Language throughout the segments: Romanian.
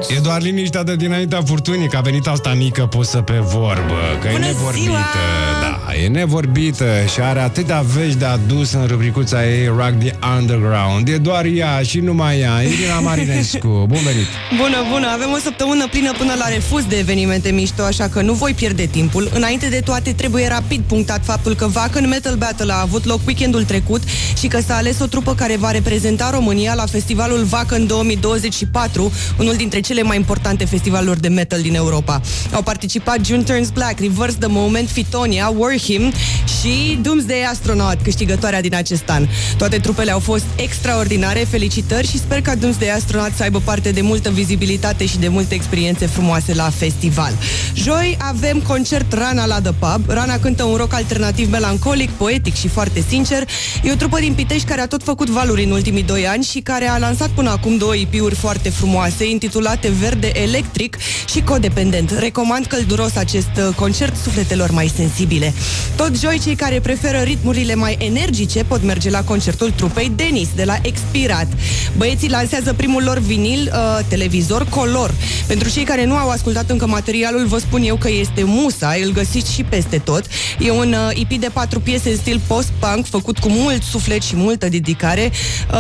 E doar liniștea de dinaintea furtunii, că a venit asta mică pusă pe vorbă. Că Bună e nevorbită. ziua! Da, e nevorbită și are atâtea vești de adus în rubricuța ei Rock the Underground. E doar ea și numai ea, Irina Marinescu. Bun venit! Bună, avem o săptămână plină până la refuz de evenimente mișto, așa că nu voi pierde timpul. Înainte de toate, trebuie rapid punctat faptul că Wacken Metal Battle a avut loc weekendul trecut și că s-a ales o trupă care va reprezenta România la festivalul Wacken 2024, unul dintre cele mai importante festivaluri de metal din Europa. Au participat June Turns Black, Reverse the Moment, Fitonia, Warhim și Doomsday Astronaut, câștigătoarea din acest an. Toate trupele au fost extraordinare, felicitări și sper ca Doomsday Astronaut să aibă parte de multă vizibilitate și de multe experiențe frumoase la festival. Joi avem concert Rana la The Pub. Rana cântă un rock alternativ melancolic, poetic și foarte sincer. E o trupă din Pitești care a tot făcut valuri în ultimii 2 ani și care a lansat până acum 2 EP-uri foarte frumoase, intitulate Verde Electric și Codependent. Recomand călduros acest concert sufletelor mai sensibile. Tot joi, cei care preferă ritmurile mai energice pot merge la concertul trupei Denis de la Expirat. Băieții lansează primul lor vinil, televizor color. Pentru cei care nu au ascultat încă materialul, vă spun eu că este musa, îl găsiți și peste tot. E un EP de 4 piese în stil post-punk, făcut cu mult suflet și multă dedicare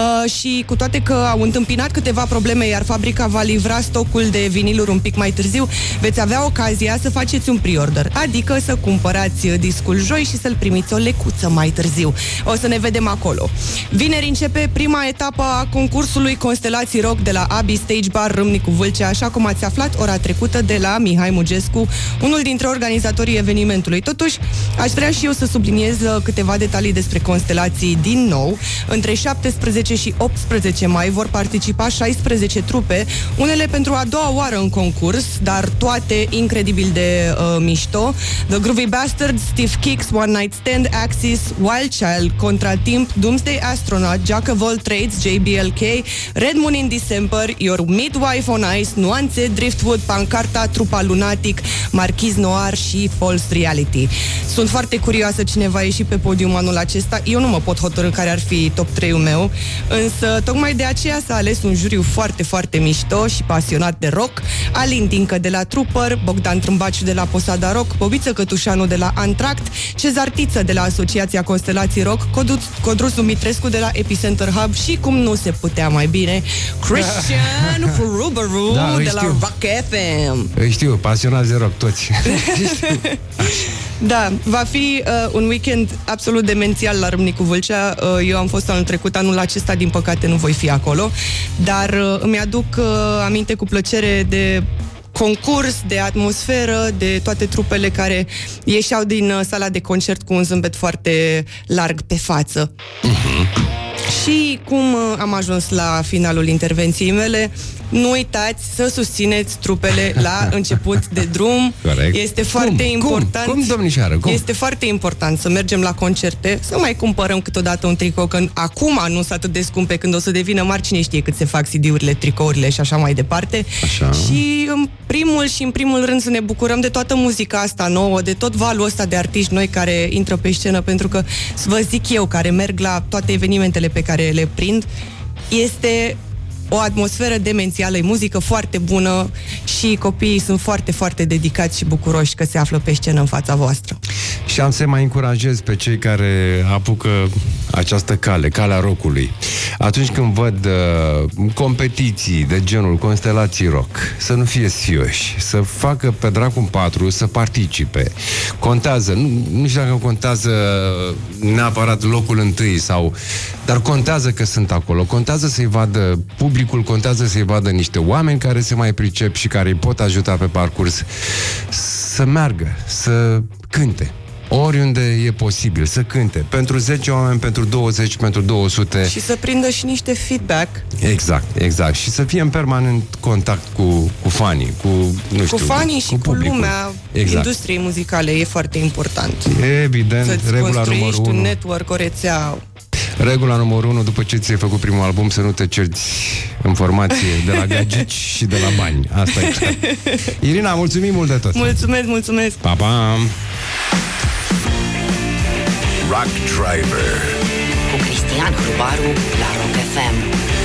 și cu toate că au întâmpinat câteva probleme, iar fabrica va livra stocul de viniluri un pic mai târziu, veți avea ocazia să faceți un pre-order, adică să cumpărați discul joi și să-l primiți o lecuță mai târziu. O să ne vedem acolo. Vineri începe prima etapă a concursului Constelații Rock de la Abi Stage Bar Râmnicu Vâlcea, așa cum ați aflat ora trecută de la Mihai Mugescu, unul dintre organizatorii evenimentului. Totuși, aș vrea și eu să subliniez câteva detalii despre constelații din nou. Între 17 și 18 mai vor participa 16 trupe, unele pentru a doua oară în concurs, dar toate incredibil de mișto. The Groovy Bastards, Stiff Kicks, One Night Stand, Axis, Wild Child, Contratimp, Doomsday Astronaut, Jack of All Trades, JBLK, Red Moon in December, Your Midwife on Ice, Nuanțe, Driftwood, Pancarta, Trupa Lunatic, Marquis Noir și False Reality. Sunt foarte curioasă cine va ieși pe podium anul acesta. Eu nu mă pot hotărî care ar fi top 3-ul meu, însă tocmai de aceea s-a ales un juriu foarte, foarte mișto și pasionat de rock. Alin Dincă de la Trooper, Bogdan Trâmbaciu de la Posada Rock, Bobiță Cătușanu de la Antract, Cezar Tiță de la Asociația Constelații Rock, Codrus Dumitrescu de la Epicenter Hub și, cum nu se putea mai bine, Cristian Ruberu de la Rock FM. Îi știu, pasionați de rock toți. Da, va fi un weekend absolut demențial la Râmnicu Vâlcea. Eu am fost anul trecut, anul acesta din păcate nu voi fi acolo, dar îmi aduc aminte cu plăcere de concurs, de atmosferă, de toate trupele care ieșeau din sala de concert cu un zâmbet foarte larg pe față. Și cum am ajuns la finalul intervenției mele, nu uitați să susțineți trupele la început de drum. Corect. Este foarte important. Cum, domnișoară? Cum? Este foarte important să mergem la concerte, să mai cumpărăm câteodată un tricou, că acum nu sunt atât de scumpe, când o să devină mari, cine știe cât se fac CD-urile, tricourile și așa mai departe. Așa. Și în primul rând să ne bucurăm de toată muzica asta nouă, de tot valul ăsta de artiști noi care intră pe scenă, pentru că, vă zic eu, care merg la toate evenimentele pe care le prind, este o atmosferă demențială, e muzică foarte bună și copiii sunt foarte, foarte dedicați și bucuroși că se află pe scenă în fața voastră. Și am să mai încurajez pe cei care apucă această calea rockului. Atunci când văd competiții de genul Constelații Rock, să nu fie sfioși, să facă pe dracu în 4, să participe. Contează, nu știu dacă contează neapărat locul întâi dar contează că sunt acolo, contează să-i vadă publicul, contează să-i vadă niște oameni care se mai pricep și care îi pot ajuta pe parcurs să meargă, să cânte. Oriunde e posibil, să cânte. Pentru 10 oameni, pentru 20, pentru 200. Și să prindă și niște feedback. Exact. Și să fie în permanent contact cu fanii, cu fanii și cu lumea industriei muzicale. E foarte important. Evident, să-ți regula numărul 1. un network, o rețea. Regula numărul 1, după ce ți-ai făcut primul album, să nu te cerți informație de la gagici și de la bani. Asta e clar. Irina, mulțumim mult de tot. Mulțumesc. Pa, pa. Rock Driver cu Cristian Hrubaru la Rock FM.